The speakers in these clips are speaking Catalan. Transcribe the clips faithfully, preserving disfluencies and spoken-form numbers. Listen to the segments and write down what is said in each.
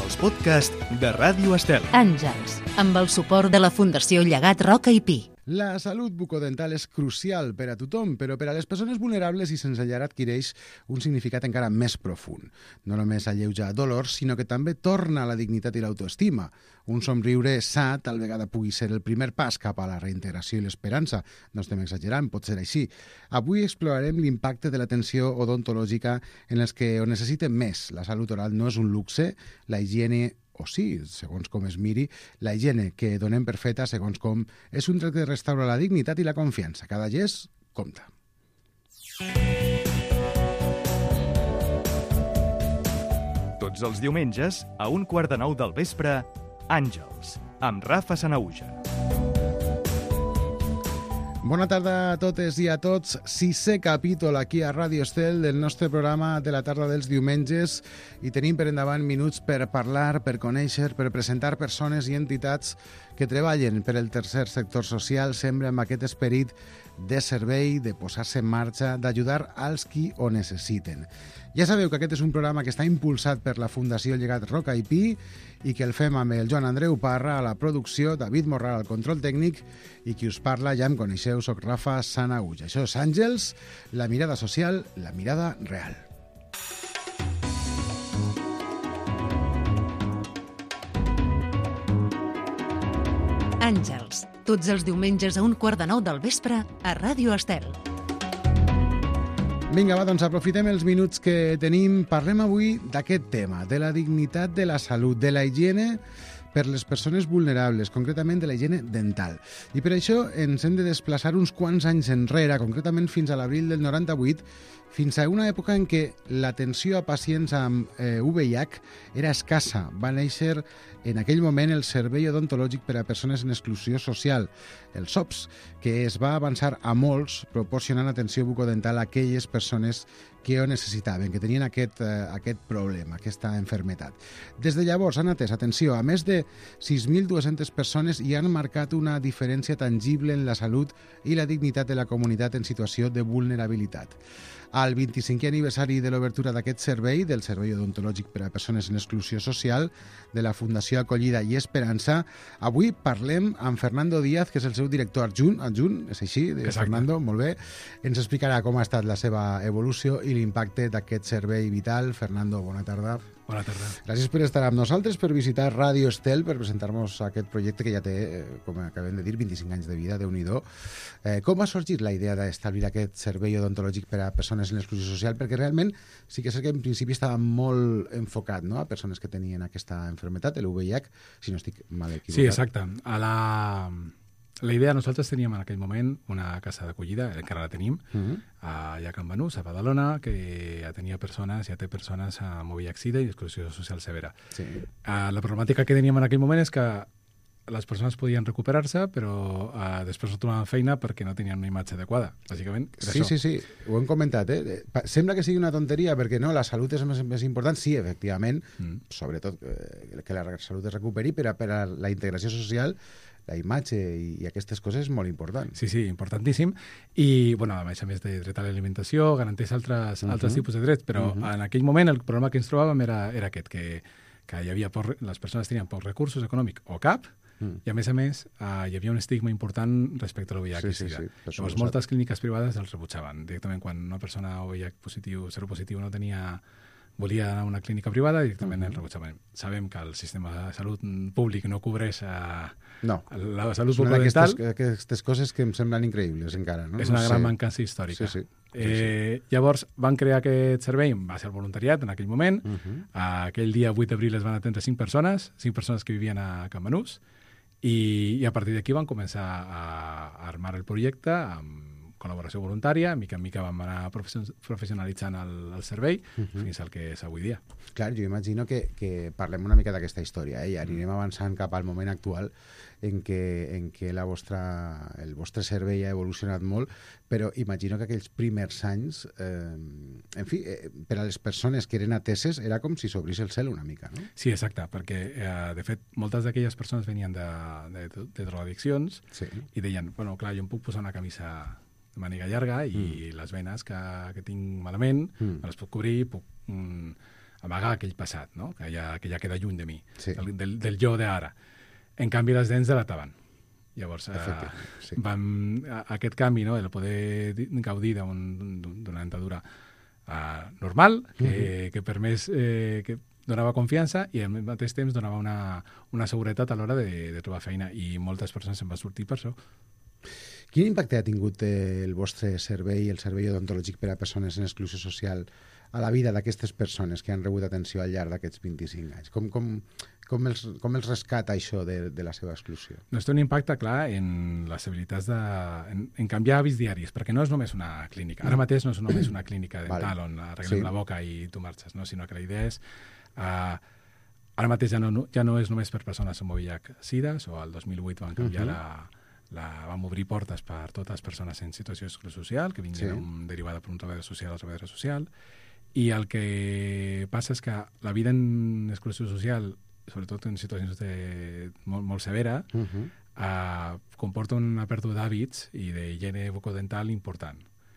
els podcasts de Ràdio Estel. Àngels, amb el suport de la Fundació Llegat Roca i Pi. La salut bucodental és crucial per a tothom, però per a les persones vulnerables i sense llar adquireix un significat encara més profund. No només alleuja dolors, sinó que també torna la dignitat i l'autoestima. Un somriure sa tal vegada pugui ser el primer pas cap a la reintegració i l'esperança. No estem exagerant, pot ser així. Avui explorarem l'impacte de l'atenció odontològica en els que ho necessiten més. La salut oral no és un luxe, la higiene o sí, segons com es miri, la higiene que donem per feta, segons com, és un tracte de restaurar la dignitat i la confiança. Cada gest compta. Tots els diumenges, a un quart de nou del vespre, Àngels, amb Rafa Sanahuja. Bona tarda a totes i a tots. Sisè capítol aquí a Ràdio Estel del nostre programa de la tarda dels diumenges i tenim per endavant minuts per parlar, per conèixer, per presentar persones i entitats que treballen per el tercer sector social, sempre amb aquest esperit de servei, de posar-se en marxa, d'ajudar als qui ho necessiten. Ja sabeu que aquest és un programa que està impulsat per la Fundació Llegat Roca i Pi i que el fem amb el Joan Andreu Parra a la producció, David Morral al control tècnic i qui us parla, ja em coneixeu, soc Rafa Sanahuja. Això és Àngels, la mirada social, la mirada real. Àngels, tots els diumenges a un quart de nou del vespre a Ràdio Estel. Vinga, va, doncs aprofitem els minuts que tenim. Parlem avui d'aquest tema, de la dignitat de la salut, de la higiene per les persones vulnerables, concretament de la higiene dental. I per això ens hem de desplaçar uns quants anys enrere, concretament fins a l'abril del noranta-vuit, fins a una època en què l'atenció a pacients amb eh, V I H era escassa. Va néixer en aquell moment el Servei Odontològic per a Persones en Exclusió Social, el S O P S, que es va avançar a molts proporcionant atenció bucodental a aquelles persones que ho necessitaven, que tenien aquest, eh, aquest problema, aquesta enfermetat. Des de llavors han atès, atenció, a més de sis mil dues-centes persones i han marcat una diferència tangible en la salut i la dignitat de la comunitat en situació de vulnerabilitat. Al vint-i-cinquè aniversari de l'obertura d'aquest servei, del Servei Odontològic per a Persones en Exclusió Social, de la Fundació Acollida i Esperança, avui parlem amb Fernando Díaz, que és el seu director adjunt, adjunt és així, de Exacte. Fernando, molt bé. Ens explicarà com ha estat la seva evolució i l'impacte d'aquest servei vital. Fernando, bona tarda. Bona tarda. Gràcies per estar amb nosaltres, per visitar Ràdio Estel, per presentar-nos aquest projecte que ja té, com acabem de dir, vint-i-cinc anys de vida, Déu-n'hi-do. Eh, com ha sorgit la idea d'establir aquest servei odontològic per a persones en exclusió social? Perquè realment sí que és que en principi estava molt enfocat, no?, a persones que tenien aquesta enfermetat, el V I H, si no estic mal equivocat. Sí, exacte. A la... La idea, nosaltres teníem en aquell moment una casa d'acollida, encara la tenim, uh-huh. allà a Can Banús, a Badalona, que ja tenia persones, ja té persones amb V I H SIDA i exclusió social severa. Sí. Uh, la problemàtica que teníem en aquell moment és que les persones podien recuperar-se, però uh, després no trobaven feina perquè no tenien una imatge adequada. Bàsicament, és sí, això. Sí, sí, ho hem comentat. Eh? Sembla que sigui una tonteria, perquè no, la salut és més, més important. Sí, efectivament, mm. sobretot eh, que la salut es recuperi, però per a la integració social la imatge i, i aquestes coses és molt important. Sí, sí, importantíssim. I, bueno, a més a més de dret a l'alimentació, garanteix altres, uh -huh. altres tipus de drets, però uh -huh. en aquell moment el problema que ens trobàvem era, era aquest, que, que hi havia poc, les persones tenien pocs recursos econòmics o cap, mm. i a més a més uh, hi havia un estigma important respecte a l'O V I H. Sí, sí, sí, llavors moltes clíniques privades els rebutjaven. Directament quan una persona O V I H positiu, seropositiu no tenia... volia anar a una clínica privada i directament uh-huh. el rebutjaven. Sabem que el sistema de salut públic no cobreix a, no. a la salut bucodental. Aquestes, aquestes coses que em semblen increïbles encara. No? És una no gran sé. mancança històrica. Sí, sí. Eh, sí, sí. Llavors van crear aquest servei, va ser el voluntariat en aquell moment. Uh-huh. Aquell dia, vuit d'abril, es van atendre cinc persones, cinc persones que vivien a Can Banús, i, i a partir d'aquí van començar a, a armar el projecte amb col·laboració voluntària, mica en mica vam anar professionalitzant el, el servei uh-huh. fins al que és avui dia. Clar, jo imagino que, que parlem una mica d'aquesta història, eh? I anirem avançant cap al moment actual en què, en què la vostra, el vostre servei ha evolucionat molt, però imagino que aquells primers anys, eh, en fi, eh, per a les persones que eren ateses era com si s'obrís el cel una mica, no? Sí, exacte, perquè, eh, de fet, moltes d'aquelles persones venien de, de, de drogadiccions sí. i deien, bueno, clar, jo em puc posar una camisa de màniga llarga i mm. les venes que, que tinc malament mm. me les puc cobrir, puc mm, amagar aquell passat, no? que, ja, que ja queda lluny de mi, Sí. del, del, del jo d'ara. En canvi, les dents delataven. Llavors, eh, sí. vam, a, aquest canvi, no? el poder di- gaudir d'un- d'una dentadura eh, normal, que, uh-huh. que permès, eh, que donava confiança i al mateix temps donava una, una seguretat a l'hora de, de trobar feina, i moltes persones se'n van sortir per això. Quin impacte ha tingut eh, el vostre servei, el servei odontològic per a persones en exclusió social, a la vida d'aquestes persones que han rebut atenció al llarg d'aquests vint-i-cinc anys? Com, com, com, els, com els rescata això de, de la seva exclusió? Doncs té un impacte clar en les habilitats de... En, en canviar hàbits diaris, perquè no és només una clínica. Ara mateix no és només una clínica dental Vale. on arreglem Sí. la boca i tu marxes, no? Sinó que la idea és... Uh, ara mateix ja no, ja no és només per persones amb V I H-Sidas, o el dos mil vuit van canviar Mhm. la... La, vam obrir portes per totes les persones en situació d'exclusió social, que vinguin Sí. un, derivada per un treballador social o treballadora social, i el que passa és que la vida en exclusió social, sobretot en situacions de, molt, molt severa, Uh -huh. eh, comporta una pèrdua d'hàbits i d'higiene bucodental important.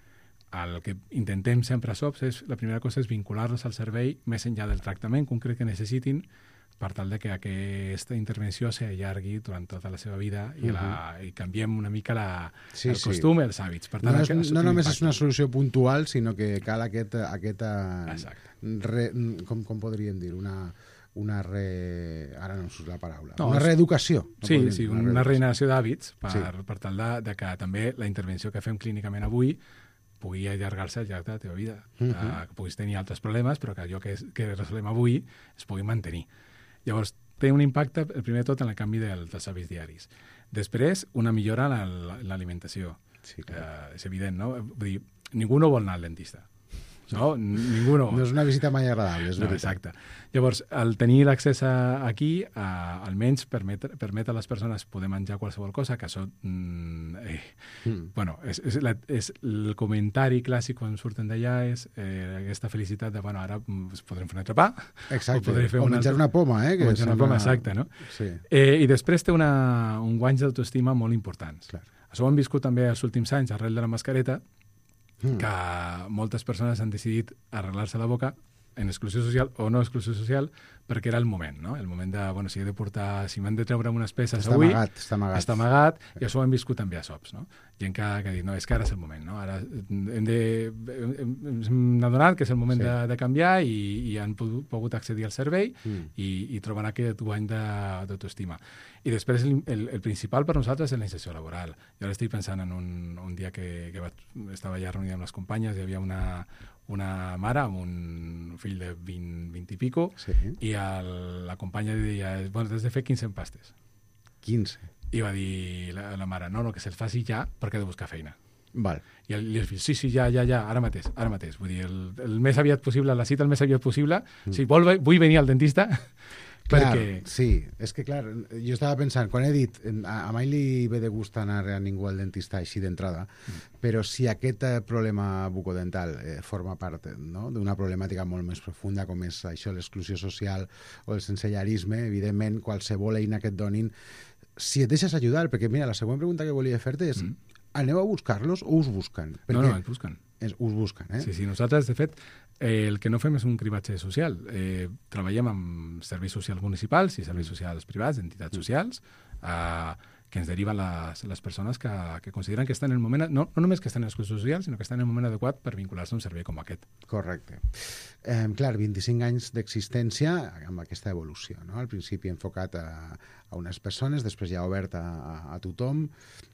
El que intentem sempre a S O P S és, la primera cosa és vincular-los al servei més enllà del tractament concret que necessitin, per tal de que aquesta intervenció s'allargui durant tota la seva vida i, la, i canviem una mica la, Sí, el sí. costum i els hàbits. Per tant, No, és, aquest- no només és impacte. una solució puntual, sinó que cal aquest, aquesta Exacte. re, com, com podríem dir, una, una re... Ara no em surt la paraula. No, una és- reeducació. No Sí, podríem sí, dir, una reeducació. regeneració d'hàbits per, Sí. per tal de, de que també la intervenció que fem clínicament avui pugui allargar-se al llarg de la teva vida. Mhm. uh, que puguis tenir altres problemes, però que allò que, és, que resolem avui es pugui mantenir. Llavors, té un impacte, el primer de tot, en el canvi del, dels hàbits diaris. Després, una millora en l'alimentació. Sí, clar. Uh, és evident, no? Vull dir, ningú no vol anar al dentista. No? Ningú no. No és una visita mai agradable, és No, veritat. exacte. Llavors, el tenir l'accés a- aquí, a, almenys permet, permet a les persones poder menjar qualsevol cosa, que això... Mm, eh, Mm. bueno, és, és, la, és el comentari clàssic quan surten d'allà és eh, aquesta felicitat de, bueno, ara mm, podrem fer un entrepà, Exacte. o podré fer o una menjar altra- una poma, eh? o menjar una sembla- poma, exacte, no? Sí, Eh, I després té una, un guany d'autoestima molt importants. clar. Això ho hem viscut també els últims anys, arrel de la mascareta, Mm. que moltes persones han decidit arreglar-se la boca en exclusió social o no exclusió social perquè era el moment, no? El moment de, bueno, si he de portar, si m'han de treure unes peces Està avui, amagat, està amagat. està amagat, i això ho hem viscut també a S O P S, no? Gent que, que ha dit, no, és que ara és el moment, no? Ara hem de... Hem, hem adonat que és el moment Sí. de, de canviar i, i han pogut, pogut accedir al servei Mm. i, i trobar aquest guany de- d'autoestima. I després el, el, el principal per nosaltres és la inserció laboral. Jo ara estic pensant en un, un dia que, que vaig, estava ja reunida amb les companyes, hi havia una, una mare amb un fill de vint, vint i pico, Sí. i el, la companya li deia, bueno, t'has de fer quinze empastes. quinze. I va dir la, la mare, no, no, que se'ls faci ja perquè ha de buscar feina. Val. I el, i el fill, sí, sí, ja, ja, ja, ara mateix, ara mateix. Vull dir, el, el més aviat possible, la cita el més aviat possible. Mm. Si vol, vull venir al dentista, Clar, perquè... sí, és que clar, jo estava pensant, quan he dit, a, a mai li ve de gust anar a ningú al dentista així d'entrada, mm. però si aquest eh, problema bucodental eh, forma part no, d'una problemàtica molt més profunda com és això, l'exclusió social o el sensellarisme, evidentment, qualsevol eina que et donin, si et deixes ajudar, perquè mira, la següent pregunta que volia fer-te és, Mm. aneu a buscar-los o us busquen? No, Perquè no, ens busquen. és, us busquen, eh? Sí, sí, nosaltres, de fet, eh, el que no fem és un cribatge social. Eh, treballem amb serveis socials municipals i serveis socials privats, entitats socials, eh, que ens deriven les, les persones que, que consideren que estan en el moment, no, no només que estan en exclusió social, sinó que estan en el moment adequat per vincular-se a un servei com aquest. Correcte. Eh, clar, vint-i-cinc anys d'existència amb aquesta evolució, no? Al principi enfocat a, a unes persones, després ja obert a, a, a tothom.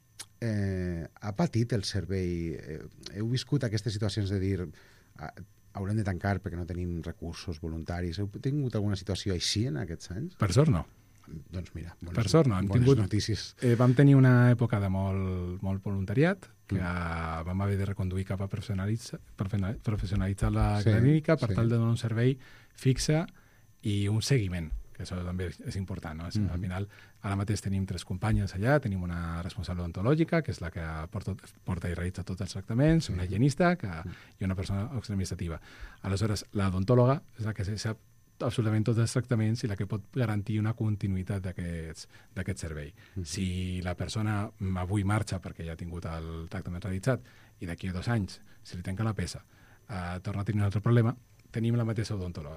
Eh, ha patit el servei? Eh, heu viscut aquestes situacions de dir ah, haurem de tancar perquè no tenim recursos voluntaris? Heu tingut alguna situació així en aquests anys? Per sort, no. Doncs mira, bones, Per sort, no. Hem bones tingut- notícies. Eh, vam tenir una època de molt, molt voluntariat, que mm. vam haver de reconduir cap a professionalitzar, professionalitzar la Sí, clínica per sí. tal de donar un servei fixe i un seguiment, que això també és important. No? Mhm. Al final, ara mateix tenim tres companyes allà, tenim una responsable odontològica, que és la que porta, porta i realitza tots els tractaments, una higienista que, i una persona administrativa. Aleshores, l'odontòloga és la que sap absolutament tots els tractaments i la que pot garantir una continuïtat d'aquest servei. Mm -hmm. Si la persona avui marxa perquè ja ha tingut el tractament realitzat i d'aquí a dos anys, si li tanca la peça, eh, torna a tenir un altre problema, tenim la mateixa odontòloga.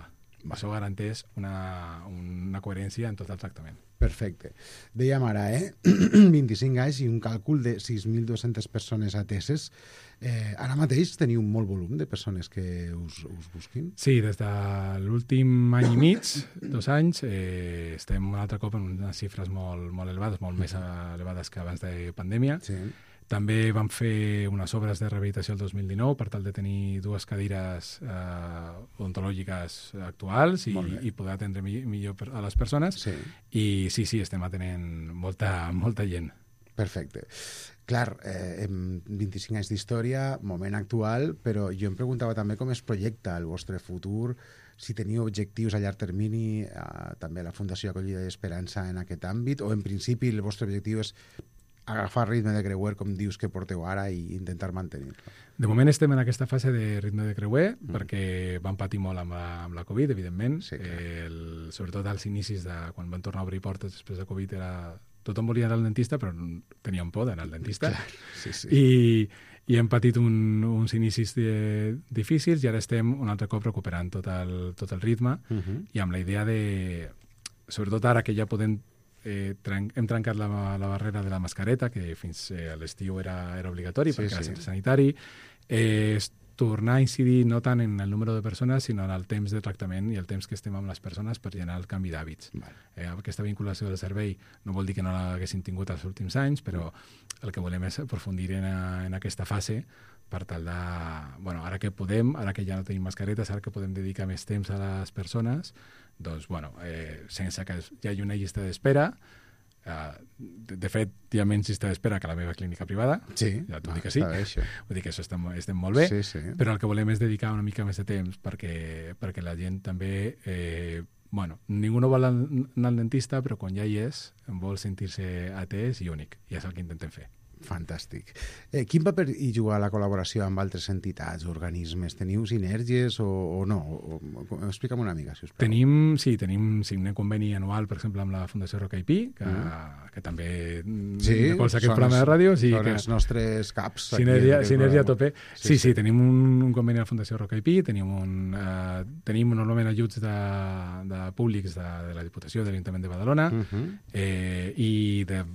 Va. Això garanteix una, una coherència en tot el tractament. Perfecte. Dèiem ara, eh? vint-i-cinc anys i un càlcul de sis mil dues-centes persones ateses. Eh, ara mateix teniu un molt volum de persones que us, us busquin? Sí, des de l'últim any i mig, dos anys, eh, estem un altre cop en unes xifres molt, molt elevades, molt més elevades que abans de pandèmia. Sí. També vam fer unes obres de rehabilitació el dos mil dinou per tal de tenir dues cadires eh, odontològiques actuals i, i poder atendre mi, millor a les persones. Sí. I sí, sí, estem atenent molta, molta gent. Perfecte. Clar, eh, vint-i-cinc anys d'història, moment actual, però jo em preguntava també com es projecta el vostre futur, si teniu objectius a llarg termini, eh, també la Fundació Acollida i Esperança en aquest àmbit, o en principi el vostre objectiu és agafar ritme de creuer, com dius que porteu ara, i intentar mantenir-lo? De moment estem en aquesta fase de ritme de creuer, mm. perquè vam patir molt amb la, amb la Covid, evidentment. Sí, eh, el, sobretot als inicis, de quan van tornar a obrir portes després de Covid, era... tothom volia anar al dentista, però teníem por d'anar al dentista. Clar, sí, sí. I, i hem patit un, uns inicis de, difícils i ara estem un altre cop recuperant tot el, tot el ritme uh -huh. i amb la idea de... Sobretot ara que ja podem Eh, tren hem trencat la, la barrera de la mascareta, que fins eh, a l'estiu era, era obligatori, sí, perquè sí. era centre sanitari. Eh, tornar a incidir no tant en el número de persones, sinó en el temps de tractament i el temps que estem amb les persones per generar el canvi d'hàbits. Vale. Eh, aquesta vinculació del servei no vol dir que no l'haguessin tingut els últims anys, però el que volem és aprofundir en, a, en aquesta fase per tal de... Bueno, ara que podem, ara que ja no tenim mascaretes, ara que podem dedicar més temps a les persones, doncs, bueno, eh, sense que hi hagi una llista d'espera. Uh, de, de fet, hi ha menys llista d'espera que a la meva clínica privada. Sí, ja t'ho dic que sí. Bé, vull dir que això estem, estem molt bé, sí, sí. però el que volem és dedicar una mica més de temps perquè, perquè la gent també... Eh, bueno, ningú no vol anar al dentista, però quan ja hi és, vol sentir-se atès i únic. I és el que intentem fer. Fantàstic. Eh, quin paper hi juga la col·laboració amb altres entitats, organismes? Teniu sinergies o, o no? O, o, explica'm una mica, si us plau. Tenim, sí, tenim sí, un conveni anual, per exemple, amb la Fundació Roca i Pi, que, mm. que també sí, recolza aquest programa de ràdio. Sí, són que els nostres caps. Sinergia, sinergia a tope. Sí, sí, sí, sí, tenim un, un conveni amb la Fundació Roca i Pi, tenim, un, uh, tenim normalment ajuts de, de públics de, de la Diputació de l'Ajuntament de Badalona, uh -huh. eh, i de,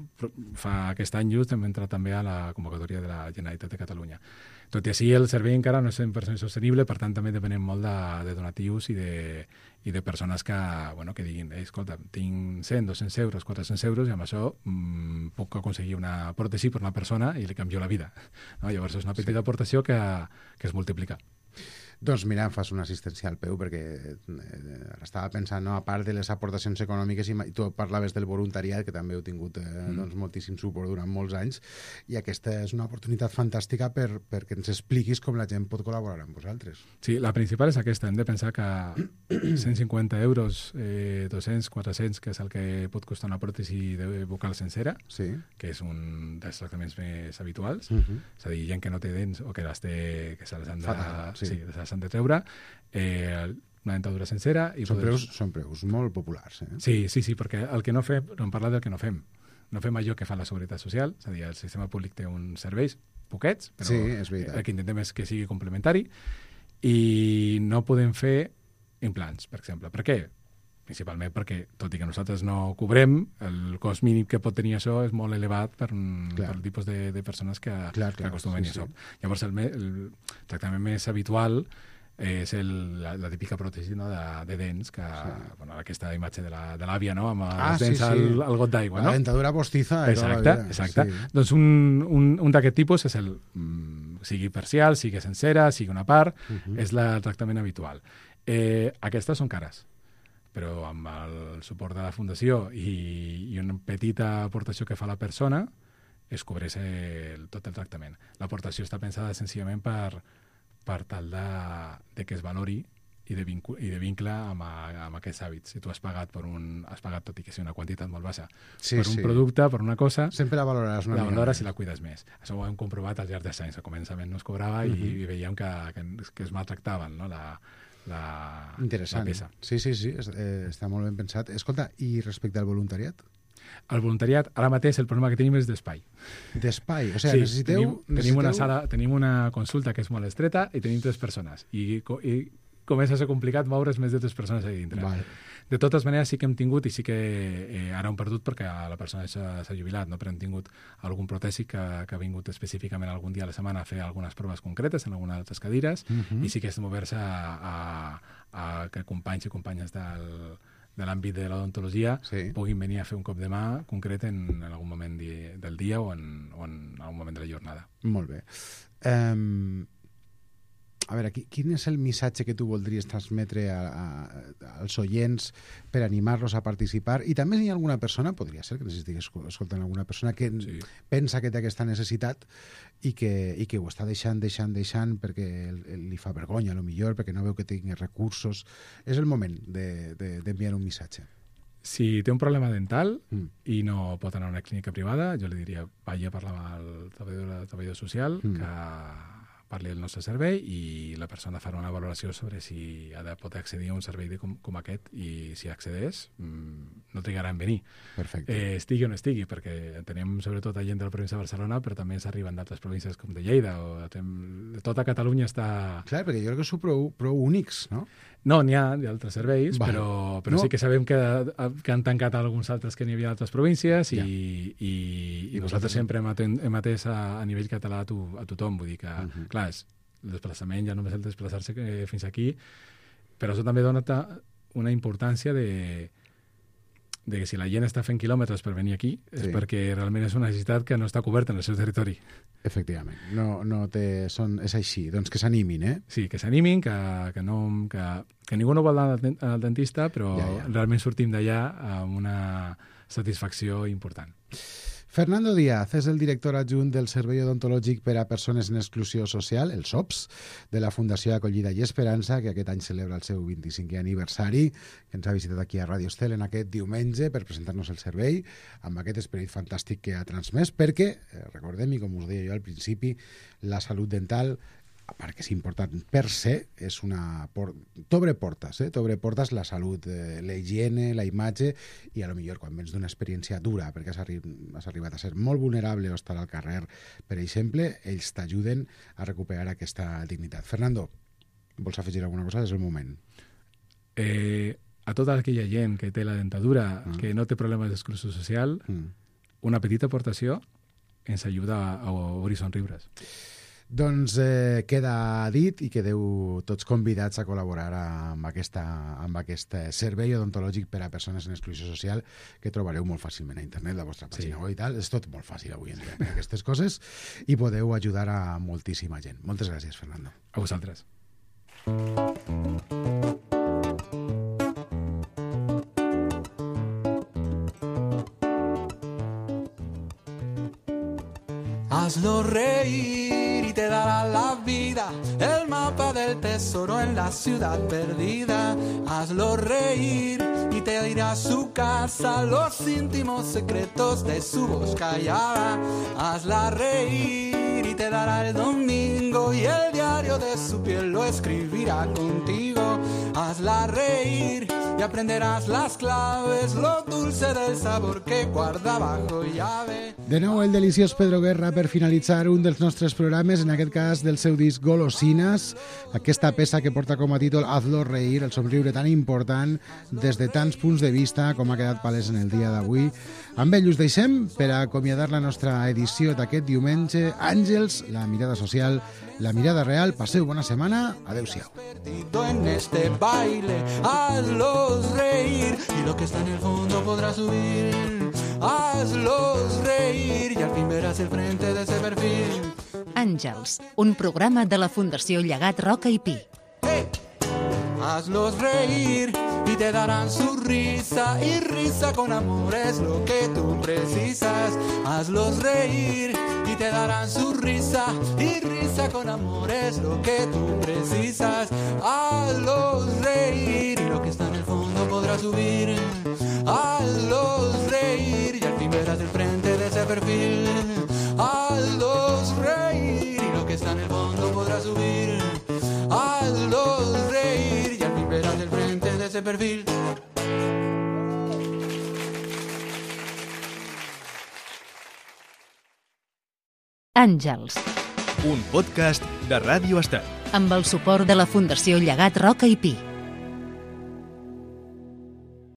fa aquest any just hem entrat també a la convocatòria de la Generalitat de Catalunya. Tot i així, el servei encara no és cent per cent sostenible, per tant, també depenem molt de, de donatius i de, i de persones que, bueno, que diguin, eh, escolta, tinc cent, dos-cents euros, quatre-cents euros, i amb això mmm, puc aconseguir una pròtesi per una persona i li canvio la vida. No? Llavors, és una petita sí. aportació que, que es multiplica. Doncs mira, em fas una assistència al peu, perquè eh, estava pensant, no, a part de les aportacions econòmiques, i tu parlaves del voluntariat, que també heu tingut eh, mm. doncs, moltíssim suport durant molts anys, i aquesta és una oportunitat fantàstica per, perquè ens expliquis com la gent pot col·laborar amb vosaltres. Sí, la principal és aquesta. Hem de pensar que cent cinquanta euros, eh, dos-cents, quatre-cents, que és el que pot costar una pròtesi de vocal sencera, sí. que és un dels tractaments més habituals, uh -huh. és a dir, gent que no té dents o que les té, que se les han de... Fatal, sí. Sí, s'han de treure, eh, una dentadura sencera... I són, poder... preus, són preus molt populars. Eh? Sí, sí, sí, perquè el que no fem, no em parla del que no fem. No fem allò que fa la Seguretat Social, és a dir, el sistema públic té uns serveis poquets, però sí, és veritat. El que intentem és que sigui complementari, i no podem fer implants, per exemple. Per què? Principalment perquè, tot i que nosaltres no cobrem, el cost mínim que pot tenir això és molt elevat per, per el tipus de, de persones que, clar, que clar, acostumen sí, a això. Sí. Llavors, el, el tractament més habitual és el, la, la típica pròtesi, no, de, de dents, que, sí. bueno, aquesta imatge de l'àvia, no?, amb ah, els dents sí, sí. al, al got d'aigua, no? La dentadura postiza. Exacte, exacte. Sí. Doncs un, un, un d'aquest tipus és el, mm, sigui parcial, sigui sencera, sigui una part, uh -huh. és la, el tractament habitual. Eh, aquestes són cares, però amb el suport de la Fundació i, i una petita aportació que fa la persona es cobreix el, tot el tractament. L'aportació està pensada senzillament per, per tal de, de que es valori i de, vincu, i de vincle amb, a, amb aquests hàbits. Si tu has pagat per un, has pagat, tot i que sigui una quantitat molt baixa, sí, per un sí. producte, per una cosa... Sempre la valoraràs una la valores i la cuides més. Això ho hem comprovat al llarg dels anys. Al començament no es cobrava uh -huh. i, i veiem que, que, que es maltractaven, no?, la... La, Interessant. La peça. Sí, sí, sí, eh, està molt ben pensat. Escolta, i respecte al voluntariat? El voluntariat, ara mateix el problema que tenim és d'espai. D'espai? O sigui, sí, necessiteu... Tenim, necessiteu... tenim, una sala, tenim una consulta que és molt estreta i tenim tres persones. I, i comença a ser complicat moure's més de tres persones allà dintre. Vale. De totes maneres, sí que hem tingut, i sí que eh, ara hem perdut perquè la persona s'ha jubilat, no? Però hem tingut algun protèsic que, que ha vingut específicament algun dia a la setmana a fer algunes proves concretes en algunes altres cadires, uh -huh. i sí que estem oberts a, a, a que companys i companyes del, de l'àmbit de l'odontologia sí. puguin venir a fer un cop de mà concret en, en algun moment di, del dia o en, o en algun moment de la jornada. Molt bé. Um... A veure, quin és el missatge que tu voldries transmetre a, a, als oients per animar-los a participar? I també si hi ha alguna persona, podria ser que necessitigués escoltant alguna persona que sí. pensa que té aquesta necessitat i que, i que ho està deixant, deixant, deixant perquè li fa vergonya, a lo millor, perquè no veu que tingui recursos. És el moment d'enviar de, de, un missatge. Si té un problema dental mm. i no pot anar a una clínica privada, jo li diria, vagi a parlar amb el treballador, treballador social, mm. que parli del nostre servei i la persona farà una valoració sobre si ha de poder accedir a un servei de com, com aquest i si accedeix mmm, no trigarà en venir. Perfecte. Eh, estigui o no estigui, perquè tenem sobretot gent de la província de Barcelona, però també ens arriben d'altres províncies com de Lleida o de tota Catalunya està... Clar, perquè jo crec que sou prou, prou únics, no? No, n'hi ha d'altres serveis, vale. però, però no. sí que sabem que, que han tancat alguns altres que n'hi havia d'altres províncies i, ja. i, i, i nosaltres sempre hem, atent, hem atès a, a nivell català a, to, a tothom. Vull dir que, uh -huh. clar, és, el desplaçament ja només el desplaçar-se fins aquí, però això també dona una importància de, de que si la gent està fent quilòmetres per venir aquí és sí. perquè realment és una necessitat que no està coberta en el seu territori. Efectivament, no, no té, són, és així, doncs que s'animin, eh? Sí, que s'animin, que, que, no, que, que ningú no vol anar al dentista, però ja, ja. realment sortim d'allà amb una satisfacció important. Fernando Díaz és el director adjunt del Servei Odontològic per a Persones en Exclusió Social, el S O P S, de la Fundació Acollida i Esperança, que aquest any celebra el seu vint-i-cinquè aniversari, que ens ha visitat aquí a Ràdio Estel en aquest diumenge per presentar-nos el servei, amb aquest esperit fantàstic que ha transmès, perquè, eh, recordem, i com us deia jo al principi, la salut dental, a part que és important per se, és una... Por... T'obre portes, eh? T'obre portes la salut, eh, la higiene, la imatge, i a lo millor quan vens d'una experiència dura, perquè has, arri... has arribat a ser molt vulnerable o estar al carrer, per exemple, ells t'ajuden a recuperar aquesta dignitat. Fernando, vols afegir alguna cosa? És el moment. Eh, a tota aquella gent que té la dentadura, ah. que no té problemes d'exclusió social, mm. una petita aportació ens ajuda a, a obrir somriures. Doncs eh, queda dit i quedeu tots convidats a col·laborar amb, aquesta, amb aquest servei odontològic per a persones en exclusió social que trobareu molt fàcilment a internet, la vostra pàgina web sí. i tal. És tot molt fàcil avui en dia per aquestes coses i podeu ajudar a moltíssima gent. Moltes gràcies, Fernando. A vosaltres. Hazlo reír y te dará la vida, el mapa del tesoro en la ciudad perdida. Hazlo reír y te dirá a su casa los íntimos secretos de su voz callada. Hazla reír y te dará el domingo y el diario de su piel lo escribirá contigo. Hazla reír y aprenderás las claves, lo dulce del sabor que guarda bajo llave. De nou el deliciós Pedro Guerra per finalitzar un dels nostres programes, en aquest cas del seu disc Golosines, aquesta peça que porta com a títol Hazlo reír, el somriure tan important des de tants punts de vista com ha quedat palès en el dia d'avui. Amb ell us deixem per acomiadar la nostra edició d'aquest diumenge. Àngels, la mirada social, la mirada real. Passeu bona setmana. Adéu-siau. En este baile, hazlos reír y lo que está en el fondo podrá subir. Hazlos reír y al fin verás el frente de ese perfil. Àngels, un programa de la Fundació Llegat Roca i Pi. Hey. Hazlos reír y te darán su risa, y risa con amor es lo que tú precisas. Hazlos reír y te darán su risa, y risa con amor es lo que tú precisas. Hazlos reír y lo que está en el fondo podrá subir. Hazlos reír y al fin verás el frente de ese perfil. Hazlos reír y lo que está en el fondo podrá subir. Hazlos reír y al fin verás el frente de ese perfil. Àngels. Un podcast de Ràdio Estel. amb el suport de la Fundació Llegat Roca i Pi.